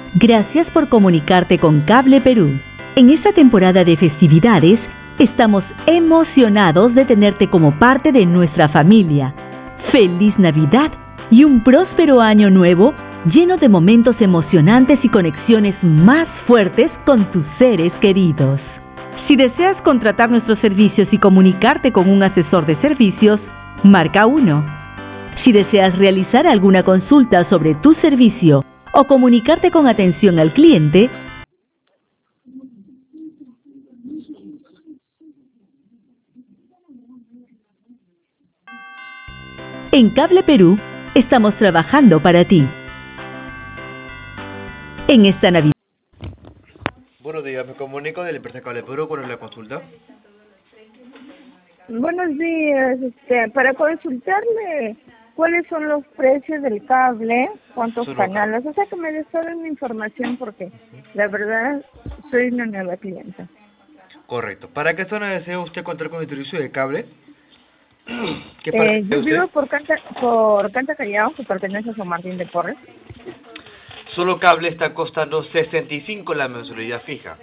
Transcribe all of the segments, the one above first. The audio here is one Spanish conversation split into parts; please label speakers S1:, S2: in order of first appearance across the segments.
S1: Gracias por comunicarte con Cable Perú. En esta temporada de festividades, estamos emocionados de tenerte como parte de nuestra familia. ¡Feliz Navidad y un próspero año nuevo lleno de momentos emocionantes y conexiones más fuertes con tus seres queridos! Si deseas contratar nuestros servicios y comunicarte con un asesor de servicios, marca 1. Si deseas realizar alguna consulta sobre tu servicio o comunicarte con atención al cliente, en Cable Perú estamos trabajando para ti. En esta Navidad.
S2: Buenos días, me comunico de la empresa Cable Perú. ¿Cuál es la consulta?
S3: Buenos días, para consultarle cuáles son los precios del cable, cuántos
S2: Solo
S3: canales, o sea que me des toda la información porque la verdad soy una nueva clienta.
S2: Correcto. ¿Para qué zona desea usted contar con el servicio de cable? ¿Qué parte
S3: Yo
S2: usted?
S3: vivo por Canta Callao, que pertenece a San Martín de Porres.
S2: Solo cable está costando 65 la mensualidad fija,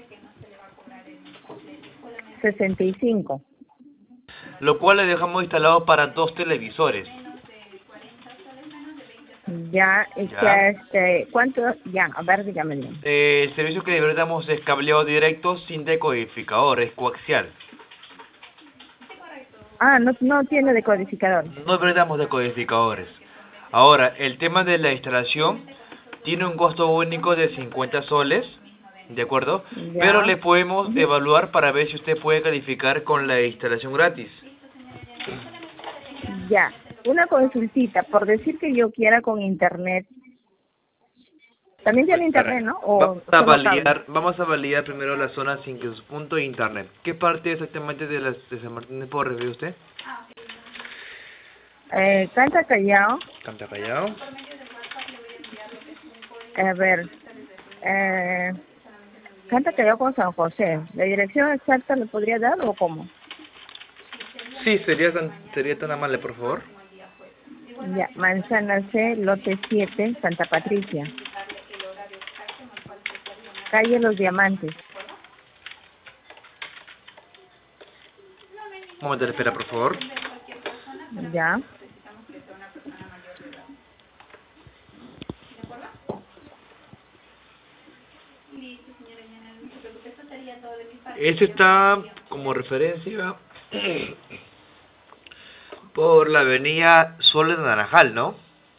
S3: 65.
S2: lo cual le dejamos instalado para 2 televisores.
S3: Ya,
S2: Ya.
S3: ¿cuánto? Ya, a ver, dígame bien.
S2: El servicio que de verdad damos es cableado directo sin decodificador, es coaxial.
S3: Ah, no tiene decodificador.
S2: No brindamos decodificadores. Ahora, el tema de la instalación tiene un costo único de 50 soles, ¿de acuerdo? Pero
S3: Ya.
S2: le podemos
S3: Ujú.
S2: evaluar para ver si usted puede calificar con la instalación gratis.
S3: Ya, una consultita, por decir que yo quiera con internet. También tiene internet, ¿no? O solo cable.
S2: Vamos a validar primero la zona sin que su punto de internet. ¿Qué parte exactamente de San Martín de Porres vive usted?
S3: Canta Callao,
S2: Canta Callao.
S3: a ver, Canta Callao con San José. ¿La dirección exacta le podría dar o cómo?
S2: Sí, sería tan amable, por favor.
S3: Ya, Manzana C, lote 7, Santa Patricia. Calle Los Diamantes.
S2: Un momento de espera, por favor.
S3: Ya.
S2: Este está como referencia por la avenida Sol de Naranjal, ¿no?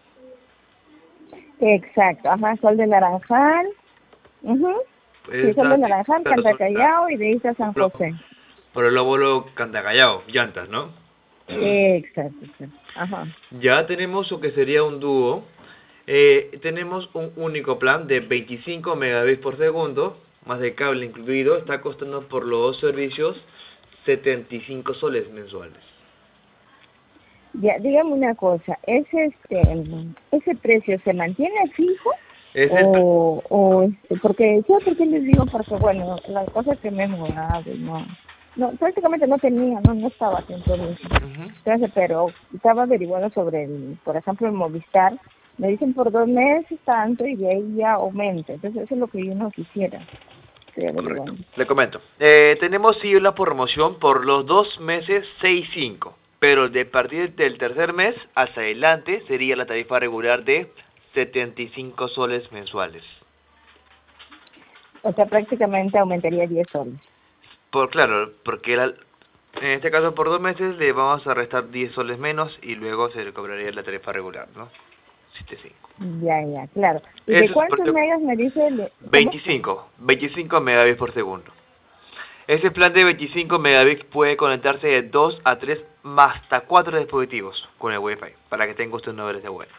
S3: Exacto, ajá, Sol de Naranjal. Sí, Sol de Naranjal, Canta Callao y de ahí está San José.
S2: Por el óvulo Cantacallao, llantas, ¿no?
S3: Exacto. Ajá.
S2: Ya tenemos lo que sería un dúo. Tenemos un único plan de 25 megabits por segundo, más de cable incluido. Está costando por los dos servicios 75 soles mensuales.
S3: Ya, dígame una cosa, ¿ese precio se mantiene fijo? Porque yo, ¿por qué les digo? Porque, bueno, la cosa que me he mudado, prácticamente no tenía, no estaba dentro de eso. Entonces, pero estaba averiguando sobre, por ejemplo, el Movistar, me dicen por 2 meses tanto y de ahí ya aumenta, entonces eso es lo que yo no quisiera. Estoy
S2: Correcto.
S3: averiguando.
S2: Le comento. Tenemos sí una promoción por los 2 meses 6.5, pero de partir del tercer mes hacia adelante sería la tarifa regular de 75 soles mensuales.
S3: O sea, prácticamente aumentaría 10 soles.
S2: Claro, porque en este caso por 2 meses le vamos a restar 10 soles menos y luego se le cobraría la tarifa regular, ¿no? 75.
S3: Ya, claro. ¿Y
S2: Eso
S3: de
S2: es
S3: cuántos megas me dice?
S2: 25 megabits por segundo. Ese plan de 25 megabits puede conectarse de 2 a 3 más hasta 4 dispositivos con el Wi-Fi, para que tenga usted una de web.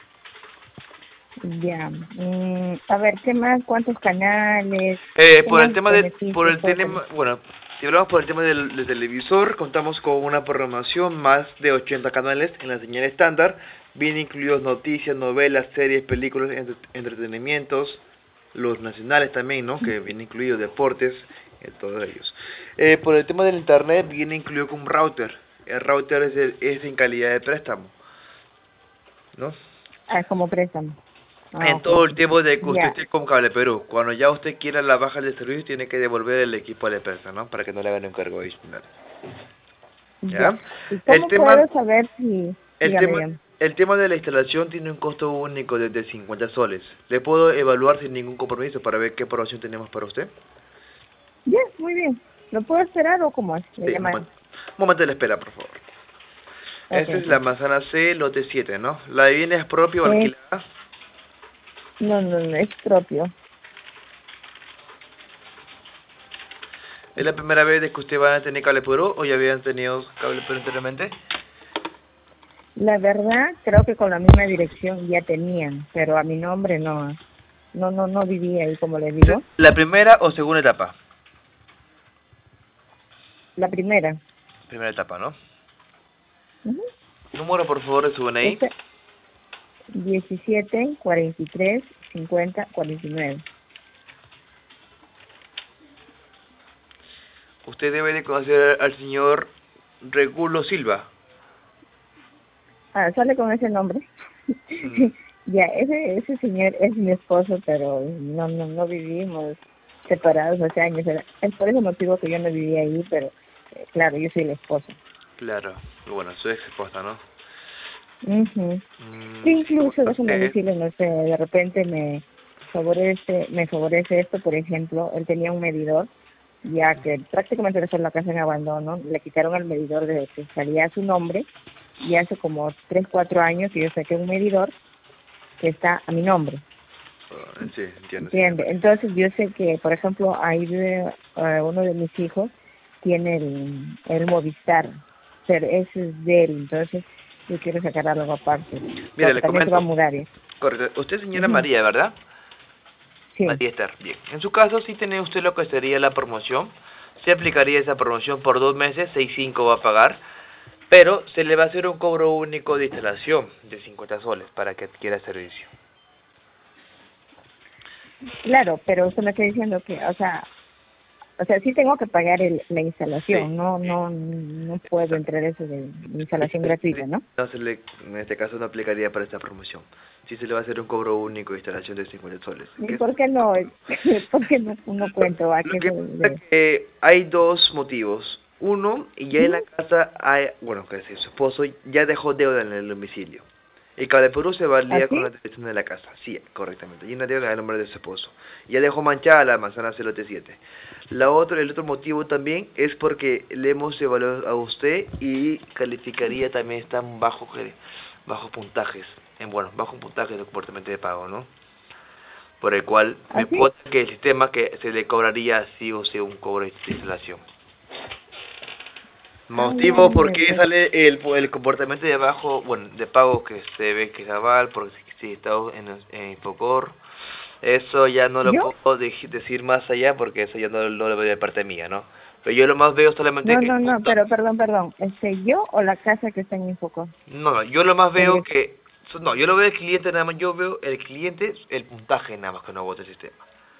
S3: Ya. A ver, ¿qué más? ¿Cuántos canales?
S2: Por el tema bueno, si hablamos por el tema del televisor, contamos con una programación más de 80 canales en la señal estándar, bien incluidos noticias, novelas, series, películas, entretenimientos, los nacionales también, ¿no? Que viene incluido deportes, todos ellos. Por el tema del internet viene incluido con un router. El router es en calidad de préstamo, ¿no?
S3: Como préstamo.
S2: en todo el tiempo de que usted esté con Cable Perú. Cuando ya usted quiera la baja del servicio, tiene que devolver el equipo a la empresa, ¿no? Para que no le hagan un cargo adicional. ¿Ya?
S3: ¿Y cómo puedo saber si...
S2: El tema de la instalación tiene un costo único de 50 soles. ¿Le puedo evaluar sin ningún compromiso para ver qué promoción tenemos para usted?
S3: Bien, muy bien. ¿Lo puedo esperar o cómo es?
S2: Sí, un momento de la espera, por favor. Esta es la manzana C, lote 7, ¿no? ¿La vivienda es propia o alquilada?
S3: No, es propio.
S2: ¿Es la primera vez que usted va a tener Cable Perú o ya habían tenido Cable Perú anteriormente?
S3: La verdad, creo que con la misma dirección ya tenían, pero a mi nombre no vivía ahí, como le digo.
S2: ¿La primera o segunda etapa?
S3: La primera.
S2: Primera etapa, ¿no? Número, por favor, de su DNI.
S3: 17 43 50 49.
S2: Usted debe de conocer al señor Regulo Silva.
S3: Sale con ese nombre. Ya, ese señor es mi esposo, pero no vivimos separados hace años. Es por ese motivo que yo no vivía ahí, pero claro, yo soy el esposo.
S2: Claro, bueno, su ex esposa, ¿no?
S3: Sí, incluso, déjame decirle, no sé, de repente me favorece esto, por ejemplo, él tenía un medidor, ya que prácticamente dejó la casa en abandono, le quitaron el medidor desde que salía su nombre, y hace como 3, 4 años que yo saqué un medidor que está a mi nombre.
S2: Sí, entiendo.
S3: ¿Entiende? Entonces yo sé que, por ejemplo, ahí uno de mis hijos tiene el Movistar, pero ese es de él, entonces yo quiero sacar algo aparte.
S2: Mire, le
S3: comento. Se va a mudar.
S2: Correcto. Usted es señora María, ¿verdad?
S3: Sí.
S2: María Esther, bien. En su caso, sí tiene usted lo que sería la promoción. Se aplicaría esa promoción por 2 meses, 6.5 va a pagar, pero se le va a hacer un cobro único de instalación de 50 soles para que adquiera el servicio.
S3: Claro, pero usted me está diciendo que, o sea, sí tengo que pagar la instalación, sí. No puedo entrar eso de instalación gratuita, ¿no?
S2: No en este caso no aplicaría para esta promoción. Sí se le va a hacer un cobro único de instalación de 50 soles.
S3: ¿Y por qué no? ¿Por qué no cuento?
S2: Hay 2 motivos. Uno, ya en la casa hay, bueno, que su esposo ya dejó deuda en el domicilio. El Cable Perú se valía con la dirección de la casa. Sí, correctamente. Y una deuda en el nombre de su esposo. Ya dejó manchada la manzana celote 7. El otro motivo también es porque le hemos evaluado a usted y calificaría también tan bajos puntajes. Bajo puntaje de comportamiento de pago, ¿no? Por el cual me puede que el sistema que se le cobraría sí o sí un cobro de instalación. Motivo por qué sale el comportamiento de de pago que se ve que es aval, porque si está en Infocor, eso ya no lo puedo decir más allá porque eso ya no lo veo de parte mía, ¿no? Pero yo lo más veo solamente
S3: pero perdón, ¿yo o la casa que está en Infocor?
S2: No, yo lo más veo yo lo veo el cliente nada más, yo veo el cliente, el puntaje nada más que no vota el sistema.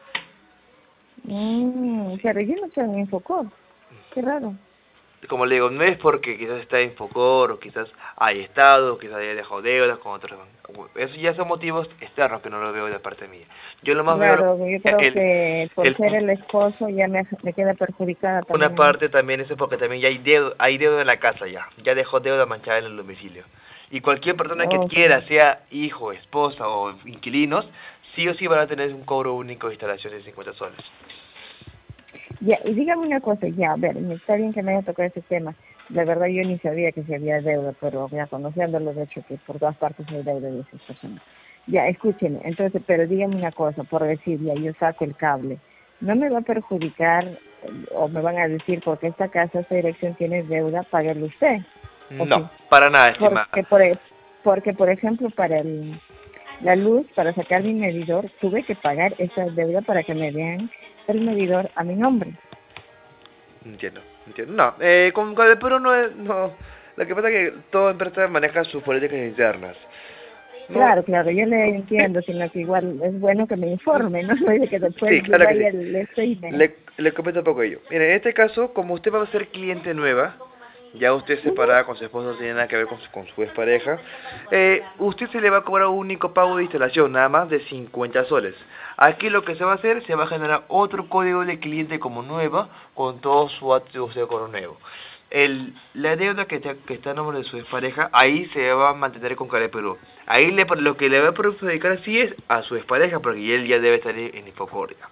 S3: Pero yo no estoy en Infocor, qué raro.
S2: Como le digo, no es porque quizás está en Infocor o quizás haya estado, quizás haya dejado deudas con otros. Eso ya son motivos externos que no lo veo de parte mía. Yo lo más
S3: veo... yo creo que por ser el esposo ya me queda perjudicada también.
S2: Una parte también eso es porque también ya hay deuda en la casa ya dejó deuda manchada en el domicilio. Y cualquier persona que quiera, sea hijo, esposa o inquilinos, sí o sí van a tener un cobro único de instalación de 50 soles.
S3: Ya, y dígame una cosa, a ver, está bien que me haya tocado ese tema. La verdad yo ni sabía que se había deuda, pero ya conociéndolo, de hecho que por todas partes hay deuda de esas personas. Ya, escúcheme, entonces, pero dígame una cosa, por decir, yo saco el cable. ¿No me va a perjudicar o me van a decir porque esta casa, esta dirección tiene deuda, páguele usted?
S2: No, para nada, estimada.
S3: Porque, por ejemplo, para la luz, para sacar mi medidor, tuve que pagar esa deuda para que me den el medidor a mi nombre.
S2: Entiendo. No, con Cable Perú no. Lo que pasa es que toda empresa maneja sus políticas internas.
S3: ¿No? Claro, yo le entiendo, sino que igual es bueno que me informe, ¿no? De que después
S2: le comento un poco ello. Mire, en este caso, como usted va a ser cliente nueva, Ya usted separada con su esposo no tiene nada que ver con su expareja. Usted se le va a cobrar un único pago de instalación, nada más de 50 soles. Aquí lo que se va a hacer, se va a generar otro código de cliente como nueva, con todo su datos de cobro nuevo. La deuda que está a nombre de su expareja, ahí se va a mantener con Cable Perú. Ahí lo que le va a perjudicar sí es a su expareja, porque él ya debe estar en Infocordia.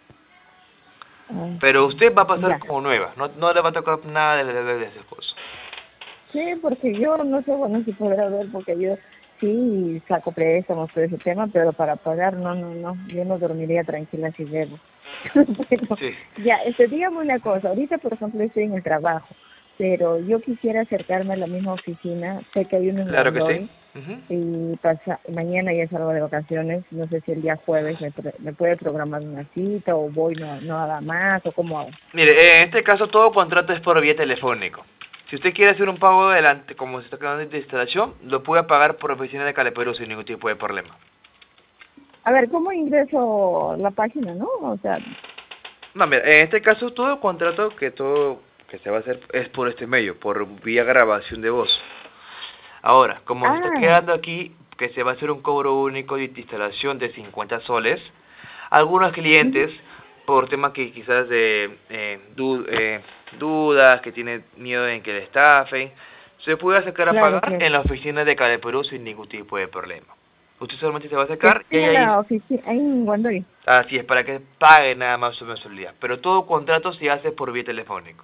S2: Pero usted va a pasar como nueva, no le va a tocar nada de ese esposo.
S3: Sí, porque yo no sé, bueno, si podrá ver, porque yo sí saco préstamos por ese tema, pero para pagar, no, yo no dormiría tranquila si debo. Bueno,
S2: sí.
S3: Ya, dígame una cosa, ahorita por ejemplo estoy en el trabajo, pero yo quisiera acercarme a la misma oficina, sé que hay uno en
S2: Claro que
S3: Londoy,
S2: sí.
S3: y mañana ya salgo de vacaciones, no sé si el día jueves me puede programar una cita o voy no nada más o cómo hago.
S2: Mire, en este caso todo contrato es por vía telefónico. Si usted quiere hacer un pago adelante, como se está quedando de instalación, lo puede pagar por oficina de Cable Perú sin ningún tipo de problema.
S3: A ver, ¿cómo ingreso la página, no? O sea...
S2: No, mira, en este caso todo contrato que se va a hacer es por este medio, por vía grabación de voz. Ahora, como se está quedando aquí que se va a hacer un cobro único de instalación de 50 soles, algunos clientes, por temas que quizás de dudas, que tienen miedo en que le estafen, se puede acercar a pagar en la oficina de Cable Perú sin ningún tipo de problema. Usted solamente se va a acercar y
S3: en la oficina, ahí en Guandoy.
S2: Así es, para que pague nada más su mensualidad. Pero todo contrato se hace por vía telefónico.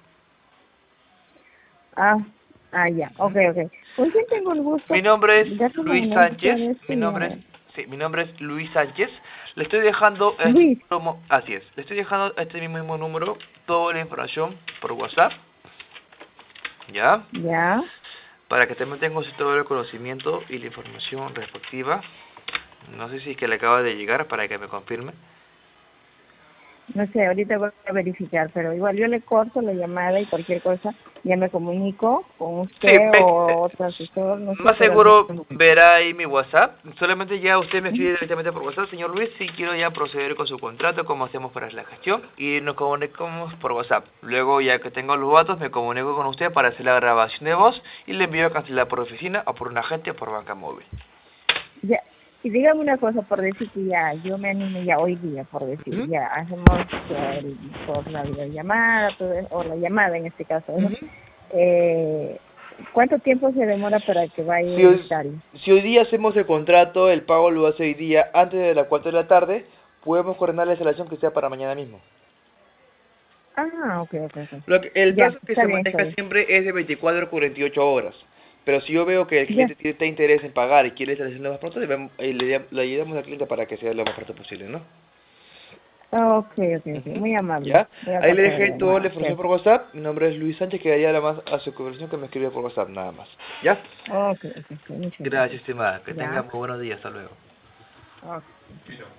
S3: Ya, ok. ¿Con quién tengo el gusto?
S2: Mi nombre es Luis Sánchez. Mi nombre es Luis Sánchez. Le estoy dejando así es. Le estoy dejando este mismo número toda la información por WhatsApp. ¿Ya?
S3: Ya.
S2: Para que también tenga todo el conocimiento y la información respectiva. No sé si es que le acaba de llegar para que me confirme.
S3: No sé, ahorita voy a verificar, pero igual yo le corto la llamada y cualquier cosa ya me comunico con usted o otro asesor. No sé,
S2: más seguro verá ahí mi WhatsApp. Solamente ya usted me escribe directamente por WhatsApp, señor Luis, si quiero ya proceder con su contrato, cómo hacemos para la gestión, y nos comunicamos por WhatsApp. Luego, ya que tengo los datos, me comunico con usted para hacer la grabación de voz y le envío a cancelar por oficina o por un agente o por banca móvil.
S3: Ya. Y dígame una cosa, por decir que ya, yo me animo ya hoy día, por decir, ya hacemos por la videollamada, o la llamada en este caso, ¿no? ¿Cuánto tiempo se demora para que vaya el estadio?
S2: Si hoy día hacemos el contrato, el pago lo hace hoy día antes de las 4 de la tarde, podemos coordinar la instalación que sea para mañana mismo.
S3: Ok.
S2: El plazo que se maneja siempre es de 24 a 48 horas. Pero si yo veo que el cliente tiene interés en pagar y quiere instalación lo más pronto, le ayudamos al cliente para que sea lo más pronto posible, ¿no?
S3: Ok. Muy amable.
S2: ¿Ya? Ahí le dejé toda la información por WhatsApp. Mi nombre es Luis Sánchez, quedaría nada más a su conversación que me escribe por WhatsApp, nada más. ¿Ya?
S3: Ok.
S2: Gracias, estimada. Que tenga muy buenos días. Hasta luego.